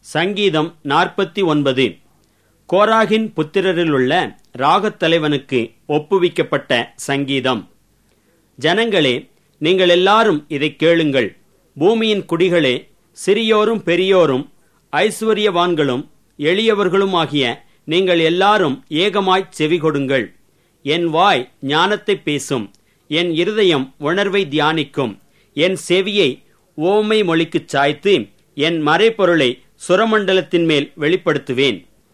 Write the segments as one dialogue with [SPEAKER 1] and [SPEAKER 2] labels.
[SPEAKER 1] சங்கீதம் 49. கோராகின் புத்திரரிலுள்ள ராகத்தலைவனுக்கு ஒப்புவிக்கப்பட்ட சங்கீதம். ஜனங்களே, நீங்கள் எல்லாரும் இதைக் கேளுங்கள். பூமியின் குடிகளே, சிறியோரும் பெரியோரும் ஐசுவரியவான்களும் எளியவர்களுமாகிய நீங்கள் எல்லாரும் ஏகமாய்ச் செவிகொடுங்கள். என் வாய் ஞானத்தை பேசும், என் இருதயம் உணர்வை தியானிக்கும். என் செவியை ஓமை மொழிக்குச் சாய்த்து என் மறைபொருளை சுரமண்டலத்தின் மேல் வெளிப்படுத்துவேன்.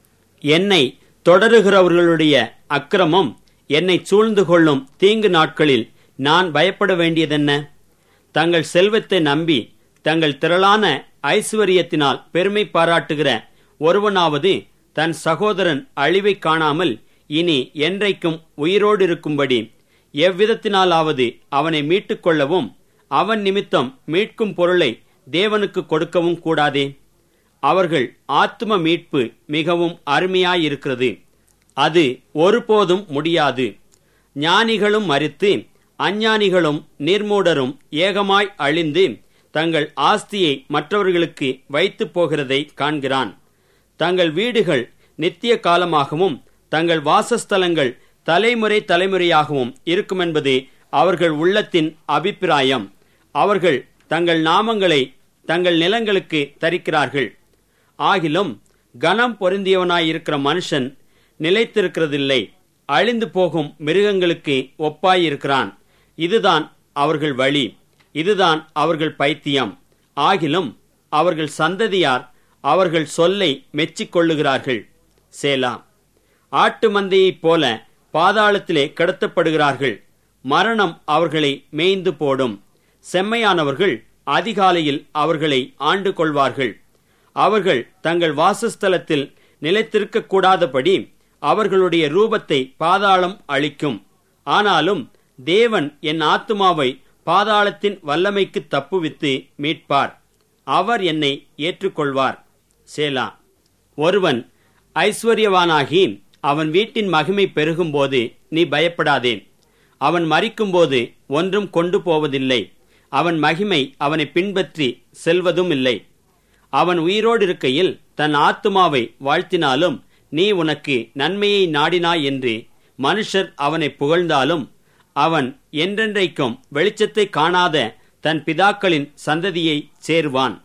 [SPEAKER 1] என்னை தொடருகிறவர்களுடைய அக்கிரமம் என்னை சூழ்ந்து கொள்ளும் தீங்கு நாட்களில் நான் பயப்பட வேண்டியதென்ன? தங்கள் செல்வத்தை நம்பி தங்கள் திரளான ஐசுவரியத்தினால் பெருமை பாராட்டுகிற ஒருவனாவது தன் சகோதரன் அழிவை காணாமல் இனி என்றைக்கும் உயிரோடு இருக்கும்படி எவ்விதத்தினாலாவது அவனை மீட்டுக்கொள்ளவும் அவன் நிமித்தம் மீட்கும் பொருளை தேவனுக்கு கொடுக்கவும் கூடாதே. அவர்கள் ஆத்தும மீட்பு மிகவும் அருமையாயிருக்கிறது, அது ஒருபோதும் முடியாது. ஞானிகளும் மரித்து அஞ்ஞானிகளும் நிர்மூடரும் ஏகமாய் அழிந்து தங்கள் ஆஸ்தியை மற்றவர்களுக்கு வைத்து போகிறதை காண்கிறான். தங்கள் வீடுகள் நித்திய காலமாகவும் தங்கள் வாசஸ்தலங்கள் தலைமுறை தலைமுறையாகவும் இருக்குமென்பது அவர்கள் உள்ளத்தின் அபிப்பிராயம். அவர்கள் தங்கள் நாமங்களை தங்கள் நிலங்களுக்கு தரிக்கிறார்கள். ஆகிலும் கனம் பொருந்தியவனாயிருக்கிற மனுஷன் நிலைத்திருக்கிறதில்லை, அழிந்து போகும் மிருகங்களுக்கு ஒப்பாயிருக்கிறான். இதுதான் அவர்கள் வழி, இதுதான் அவர்கள் பைத்தியம். ஆகிலும் அவர்கள் சந்ததியார் அவர்கள் சொல்லை மெச்சிக்கொள்ளுகிறார்கள். சேலா. ஆட்டு மந்தையைப் போல பாதாளத்திலே கடத்தப்படுகிறார்கள். மரணம் அவர்களை மேய்ந்து போடும். செம்மையானவர்கள் அதிகாலையில் அவர்களை ஆண்டு கொள்வார்கள். அவர்கள் தங்கள் வாசஸ்தலத்தில் நிலைத்திருக்க கூடாதபடி அவர்களுடைய ரூபத்தை பாதாளம் அழிக்கும். ஆனாலும் தேவன் என் ஆத்துமாவை பாதாளத்தின் வல்லமைக்கு தப்புவித்து மீட்பார். அவர் என்னை ஏற்றுக்கொள்வார். சேலா. ஒருவன் ஐஸ்வர்யவானாகி அவன் வீட்டின் மகிமை பெருகும்போது நீ பயப்படாதே. அவன் மரிக்கும்போது ஒன்றும் கொண்டு போவதில்லை. அவன் மகிமை அவனை பின்பற்றி செல்வதும் இல்லை. அவன் உயிரோடு இருக்கையில் தன் ஆத்துமாவை வாழ்த்தினாலும் நீ உனக்கு நன்மையை நாடினாய் என்று மனுஷர் அவனை புகழ்ந்தாலும் அவன் என்றென்றைக்கும் வெளிச்சத்தை காணாத தன் பிதாக்களின் சந்ததியை சேர்வான்.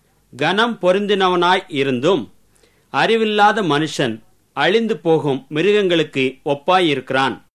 [SPEAKER 1] கனம் பொருந்தினவனாய் இருந்தும் அறிவில்லாத மனுஷன் அழிந்து போகும் மிருகங்களுக்கு ஒப்பாயிருக்கிறான்.